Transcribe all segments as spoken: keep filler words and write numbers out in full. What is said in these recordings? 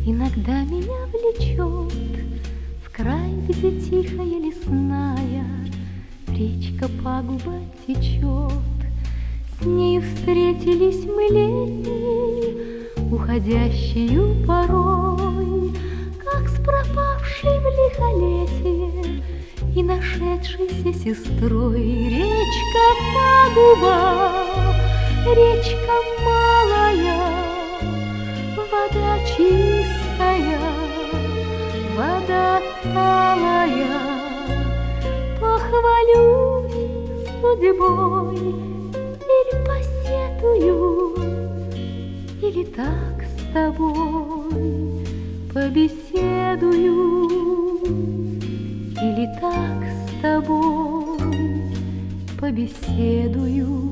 Иногда меня влечет в край, где тихая лесная речка пагуба течет. С нею встретились мы летней, уходящею порой, как с пропавшей в лихолетие и нашедшейся сестрой. Речка пагуба, речка малая, вода чистая, вода талая. Похвалюсь судьбой или посетую, или так с тобой побеседую, или так с тобой побеседую.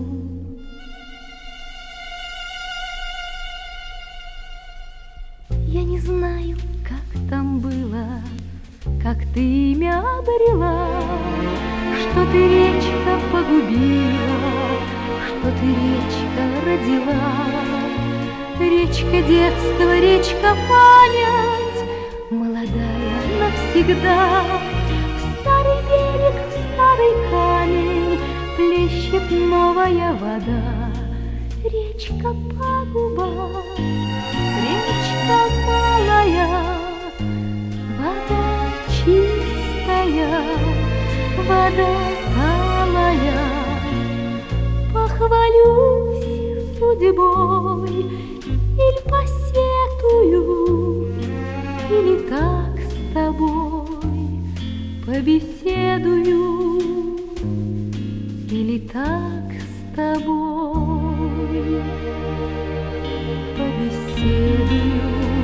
Я не знаю, как там было, как ты имя обрела, что ты, речка, погубила, что ты, речка, родила. Речка детства, речка память, молодая навсегда. В старый берег, в старый камень плещет новая вода. Речка пагуба, речка малая, вода чистая, вода талая. Похвалюсь судьбой или посетую, или так с тобой побеседую, или так с тобой побеседую.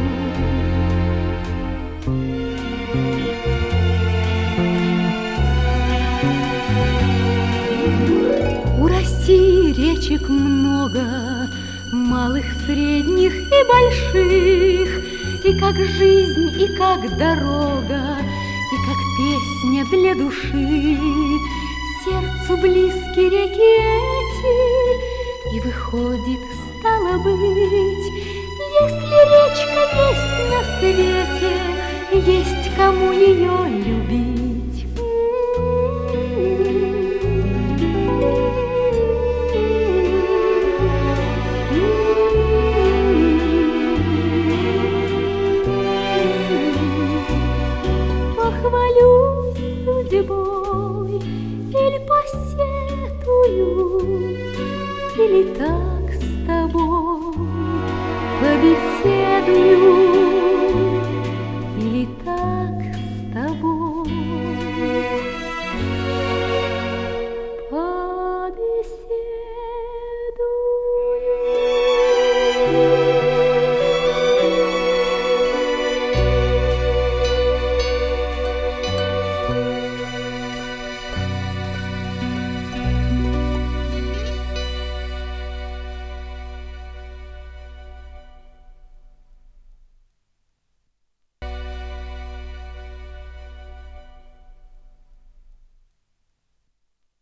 У России речек много, малых, средних и больших, и как жизнь, и как дорога, и как песня для души. Сердцу близки реки эти, и выходит, стало быть, если речка есть на свете, есть кому ее любить. Похвалюсь судьбой или посетую, или так с тобой побеседую, или так